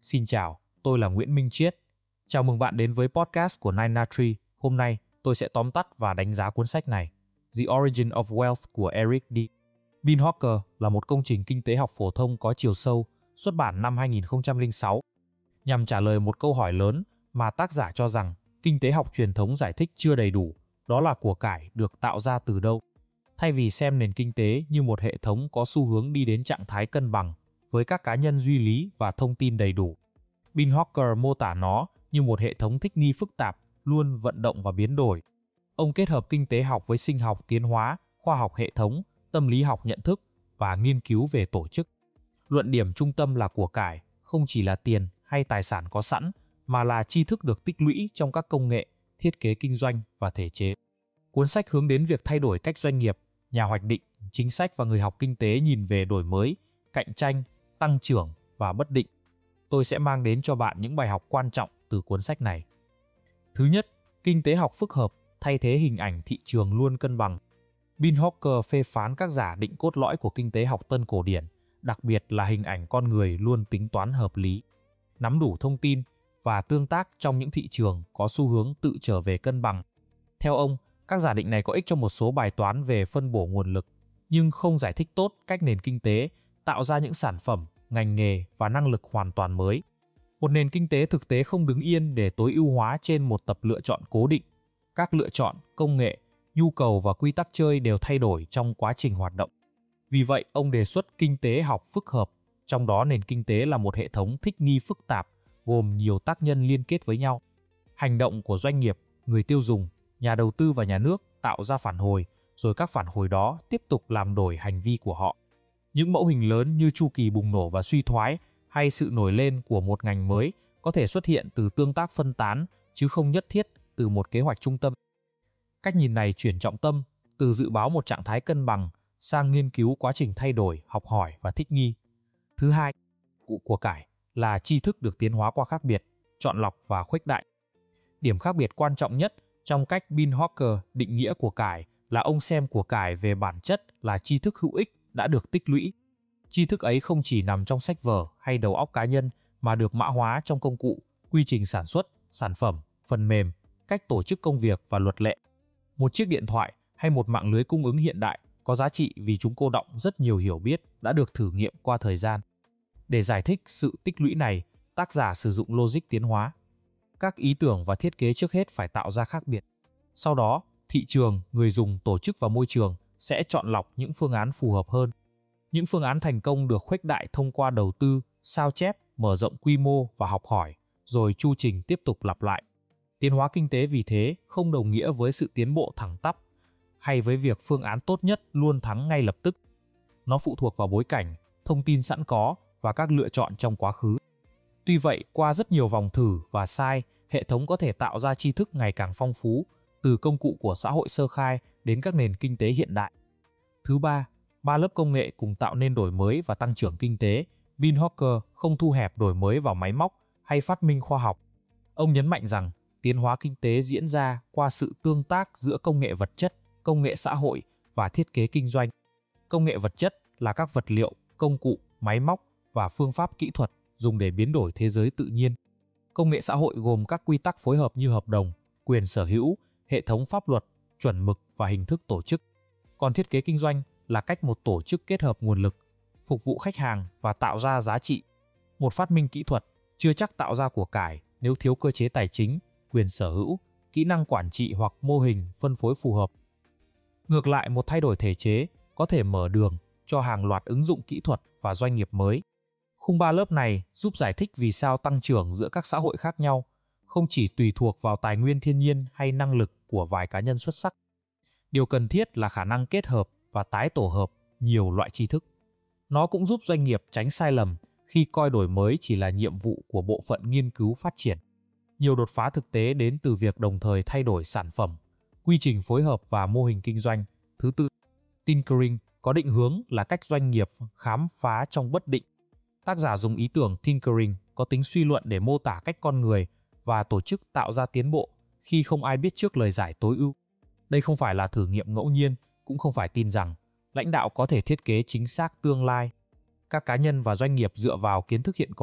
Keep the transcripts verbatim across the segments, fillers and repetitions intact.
Xin chào, tôi là Nguyễn Minh Chiết. Chào mừng bạn đến với podcast của Nine Na Tree. Hôm nay, tôi sẽ tóm tắt và đánh giá cuốn sách này, The Origin of Wealth của Eric D. Binhocker là một công trình kinh tế học phổ thông có chiều sâu, xuất bản năm hai nghìn không trăm lẻ sáu, nhằm trả lời một câu hỏi lớn mà tác giả cho rằng kinh tế học truyền thống giải thích chưa đầy đủ, đó là của cải được tạo ra từ đâu. Thay vì xem nền kinh tế như một hệ thống có xu hướng đi đến trạng thái cân bằng, với các cá nhân duy lý và thông tin đầy đủ, Binhocker mô tả nó như một hệ thống thích nghi phức tạp, luôn vận động và biến đổi. Ông kết hợp kinh tế học với sinh học tiến hóa, khoa học hệ thống, tâm lý học nhận thức và nghiên cứu về tổ chức. Luận điểm trung tâm là của cải không chỉ là tiền hay tài sản có sẵn, mà là tri thức được tích lũy trong các công nghệ, thiết kế kinh doanh và thể chế. Cuốn sách hướng đến việc thay đổi cách doanh nghiệp, nhà hoạch định, chính sách và người học kinh tế nhìn về đổi mới, cạnh tranh, tăng trưởng và bất định. Tôi sẽ mang đến cho bạn những bài học quan trọng từ cuốn sách này. Thứ nhất, kinh tế học phức hợp, thay thế hình ảnh thị trường luôn cân bằng. Binhocker phê phán các giả định cốt lõi của kinh tế học tân cổ điển, đặc biệt là hình ảnh con người luôn tính toán hợp lý, nắm đủ thông tin và tương tác trong những thị trường có xu hướng tự trở về cân bằng. Theo ông, các giả định này có ích cho một số bài toán về phân bổ nguồn lực, nhưng không giải thích tốt cách nền kinh tế tạo ra những sản phẩm, ngành nghề và năng lực hoàn toàn mới. Một nền kinh tế thực tế không đứng yên để tối ưu hóa trên một tập lựa chọn cố định. Các lựa chọn, công nghệ, nhu cầu và quy tắc chơi đều thay đổi trong quá trình hoạt động. Vì vậy, ông đề xuất kinh tế học phức hợp, trong đó nền kinh tế là một hệ thống thích nghi phức tạp, gồm nhiều tác nhân liên kết với nhau. Hành động của doanh nghiệp, người tiêu dùng, nhà đầu tư và nhà nước tạo ra phản hồi, rồi các phản hồi đó tiếp tục làm đổi hành vi của họ. Những mẫu hình lớn như chu kỳ bùng nổ và suy thoái hay sự nổi lên của một ngành mới có thể xuất hiện từ tương tác phân tán, chứ không nhất thiết từ một kế hoạch trung tâm. Cách nhìn này chuyển trọng tâm từ dự báo một trạng thái cân bằng sang nghiên cứu quá trình thay đổi, học hỏi và thích nghi. Thứ hai, cụ của cải là tri thức được tiến hóa qua khác biệt, chọn lọc và khuếch đại. Điểm khác biệt quan trọng nhất trong cách Binhocker định nghĩa của cải là ông xem của cải về bản chất là tri thức hữu ích đã được tích lũy. Tri thức ấy không chỉ nằm trong sách vở hay đầu óc cá nhân mà được mã hóa trong công cụ, quy trình sản xuất, sản phẩm, phần mềm, cách tổ chức công việc và luật lệ. Một chiếc điện thoại hay một mạng lưới cung ứng hiện đại có giá trị vì chúng cô đọng rất nhiều hiểu biết đã được thử nghiệm qua thời gian. Để giải thích sự tích lũy này, tác giả sử dụng logic tiến hóa. Các ý tưởng và thiết kế trước hết phải tạo ra khác biệt. Sau đó, thị trường, người dùng, tổ chức và môi trường sẽ chọn lọc những phương án phù hợp hơn. Những phương án thành công được khuếch đại thông qua đầu tư, sao chép, mở rộng quy mô và học hỏi, rồi chu trình tiếp tục lặp lại. Tiến hóa kinh tế vì thế không đồng nghĩa với sự tiến bộ thẳng tắp, hay với việc phương án tốt nhất luôn thắng ngay lập tức. Nó phụ thuộc vào bối cảnh, thông tin sẵn có và các lựa chọn trong quá khứ. Tuy vậy, qua rất nhiều vòng thử và sai, hệ thống có thể tạo ra tri thức ngày càng phong phú, từ công cụ của xã hội sơ khai đến các nền kinh tế hiện đại. Thứ ba, ba lớp công nghệ cùng tạo nên đổi mới và tăng trưởng kinh tế. Binhocker không thu hẹp đổi mới vào máy móc hay phát minh khoa học. Ông nhấn mạnh rằng tiến hóa kinh tế diễn ra qua sự tương tác giữa công nghệ vật chất, công nghệ xã hội và thiết kế kinh doanh. Công nghệ vật chất là các vật liệu, công cụ, máy móc và phương pháp kỹ thuật dùng để biến đổi thế giới tự nhiên. Công nghệ xã hội gồm các quy tắc phối hợp như hợp đồng, quyền sở hữu, hệ thống pháp luật, chuẩn mực và hình thức tổ chức. Còn thiết kế kinh doanh là cách một tổ chức kết hợp nguồn lực, phục vụ khách hàng và tạo ra giá trị. Một phát minh kỹ thuật chưa chắc tạo ra của cải nếu thiếu cơ chế tài chính, quyền sở hữu, kỹ năng quản trị hoặc mô hình phân phối phù hợp. Ngược lại, một thay đổi thể chế có thể mở đường cho hàng loạt ứng dụng kỹ thuật và doanh nghiệp mới. Khung ba lớp này giúp giải thích vì sao tăng trưởng giữa các xã hội khác nhau không chỉ tùy thuộc vào tài nguyên thiên nhiên hay năng lực của vài cá nhân xuất sắc. Điều cần thiết là khả năng kết hợp và tái tổ hợp nhiều loại tri thức. Nó cũng giúp doanh nghiệp tránh sai lầm khi coi đổi mới chỉ là nhiệm vụ của bộ phận nghiên cứu phát triển. Nhiều đột phá thực tế đến từ việc đồng thời thay đổi sản phẩm, quy trình phối hợp và mô hình kinh doanh. Thứ tư, tinkering có định hướng là cách doanh nghiệp khám phá trong bất định. Tác giả dùng ý tưởng tinkering có tính suy luận để mô tả cách con người và tổ chức tạo ra tiến bộ khi không ai biết trước lời giải tối ưu. Đây không phải là thử nghiệm ngẫu nhiên, cũng không phải tin rằng lãnh đạo có thể thiết kế chính xác tương lai. Các cá nhân và doanh nghiệp dựa vào kiến thức hiện có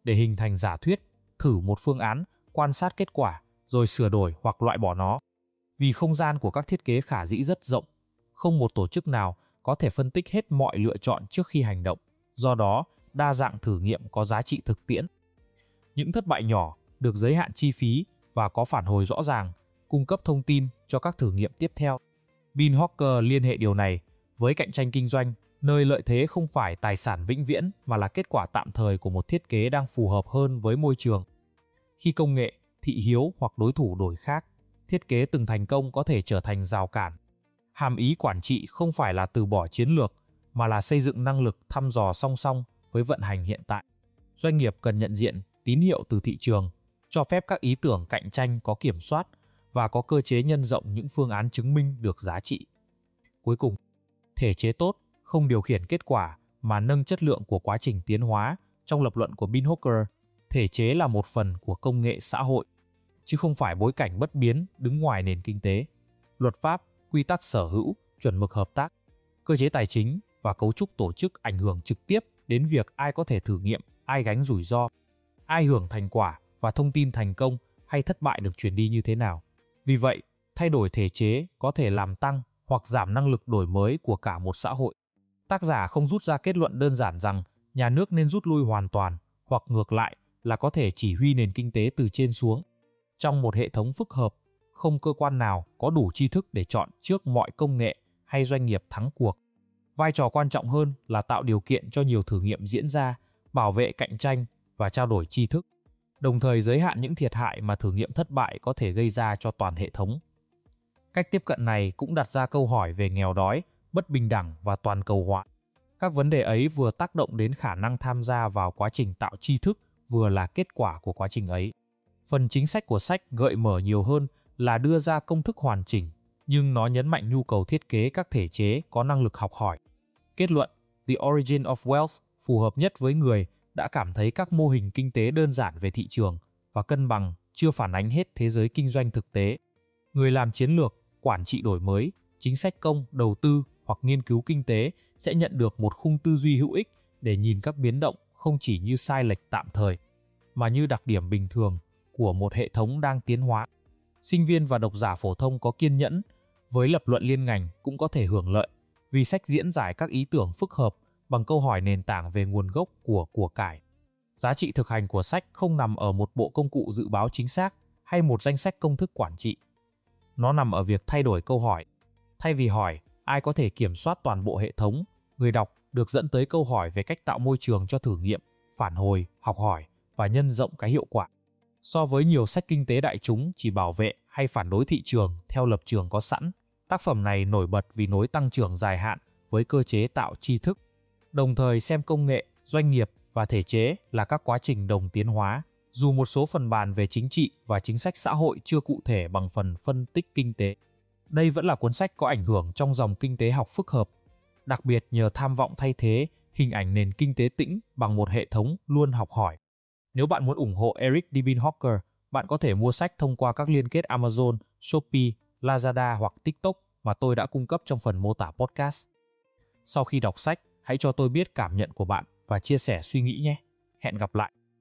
để hình thành giả thuyết, thử một phương án, quan sát kết quả, rồi sửa đổi hoặc loại bỏ nó. Vì không gian của các thiết kế khả dĩ rất rộng, không một tổ chức nào có thể phân tích hết mọi lựa chọn trước khi hành động, do đó đa dạng thử nghiệm có giá trị thực tiễn. Những thất bại nhỏ được giới hạn chi phí và có phản hồi rõ ràng, cung cấp thông tin cho các thử nghiệm tiếp theo. Bill Hawker liên hệ điều này với cạnh tranh kinh doanh, nơi lợi thế không phải tài sản vĩnh viễn mà là kết quả tạm thời của một thiết kế đang phù hợp hơn với môi trường. Khi công nghệ, thị hiếu hoặc đối thủ đổi khác, thiết kế từng thành công có thể trở thành rào cản. Hàm ý quản trị không phải là từ bỏ chiến lược, mà là xây dựng năng lực thăm dò song song với vận hành hiện tại. Doanh nghiệp cần nhận diện tín hiệu từ thị trường, cho phép các ý tưởng cạnh tranh có kiểm soát và có cơ chế nhân rộng những phương án chứng minh được giá trị. Cuối cùng, thể chế tốt không điều khiển kết quả mà nâng chất lượng của quá trình tiến hóa. Trong lập luận của Bill Hawker, thể chế là một phần của công nghệ xã hội, chứ không phải bối cảnh bất biến đứng ngoài nền kinh tế. Luật pháp, quy tắc sở hữu, chuẩn mực hợp tác, cơ chế tài chính và cấu trúc tổ chức ảnh hưởng trực tiếp đến việc ai có thể thử nghiệm, ai gánh rủi ro, ai hưởng thành quả và thông tin thành công hay thất bại được truyền đi như thế nào. Vì vậy, thay đổi thể chế có thể làm tăng hoặc giảm năng lực đổi mới của cả một xã hội. Tác giả không rút ra kết luận đơn giản rằng nhà nước nên rút lui hoàn toàn, hoặc ngược lại là có thể chỉ huy nền kinh tế từ trên xuống. Trong một hệ thống phức hợp, không cơ quan nào có đủ tri thức để chọn trước mọi công nghệ hay doanh nghiệp thắng cuộc. Vai trò quan trọng hơn là tạo điều kiện cho nhiều thử nghiệm diễn ra, bảo vệ cạnh tranh và trao đổi tri thức, đồng thời giới hạn những thiệt hại mà thử nghiệm thất bại có thể gây ra cho toàn hệ thống. Cách tiếp cận này cũng đặt ra câu hỏi về nghèo đói, bất bình đẳng và toàn cầu hóa. Các vấn đề ấy vừa tác động đến khả năng tham gia vào quá trình tạo tri thức, vừa là kết quả của quá trình ấy. Phần chính sách của sách gợi mở nhiều hơn là đưa ra công thức hoàn chỉnh, nhưng nó nhấn mạnh nhu cầu thiết kế các thể chế có năng lực học hỏi. Kết luận, The Origin of Wealth phù hợp nhất với người đã cảm thấy các mô hình kinh tế đơn giản về thị trường và cân bằng chưa phản ánh hết thế giới kinh doanh thực tế. Người làm chiến lược, quản trị đổi mới, chính sách công, đầu tư hoặc nghiên cứu kinh tế sẽ nhận được một khung tư duy hữu ích để nhìn các biến động không chỉ như sai lệch tạm thời, mà như đặc điểm bình thường của một hệ thống đang tiến hóa. Sinh viên và độc giả phổ thông có kiên nhẫn với lập luận liên ngành cũng có thể hưởng lợi, vì sách diễn giải các ý tưởng phức hợp bằng câu hỏi nền tảng về nguồn gốc của của cải. Giá trị thực hành của sách không nằm ở một bộ công cụ dự báo chính xác hay một danh sách công thức quản trị. Nó nằm ở việc thay đổi câu hỏi. Thay vì hỏi ai có thể kiểm soát toàn bộ hệ thống, người đọc được dẫn tới câu hỏi về cách tạo môi trường cho thử nghiệm, phản hồi, học hỏi và nhân rộng cái hiệu quả. So với nhiều sách kinh tế đại chúng chỉ bảo vệ hay phản đối thị trường theo lập trường có sẵn, tác phẩm này nổi bật vì nối tăng trưởng dài hạn với cơ chế tạo tri thức, đồng thời xem công nghệ, doanh nghiệp và thể chế là các quá trình đồng tiến hóa, dù một số phần bàn về chính trị và chính sách xã hội chưa cụ thể bằng phần phân tích kinh tế. Đây vẫn là cuốn sách có ảnh hưởng trong dòng kinh tế học phức hợp, đặc biệt nhờ tham vọng thay thế hình ảnh nền kinh tế tĩnh bằng một hệ thống luôn học hỏi. Nếu bạn muốn ủng hộ Eric D. Bill Hawker, bạn có thể mua sách thông qua các liên kết Amazon, Shopee, Lazada hoặc TikTok mà tôi đã cung cấp trong phần mô tả podcast. Sau khi đọc sách, hãy cho tôi biết cảm nhận của bạn và chia sẻ suy nghĩ nhé. Hẹn gặp lại!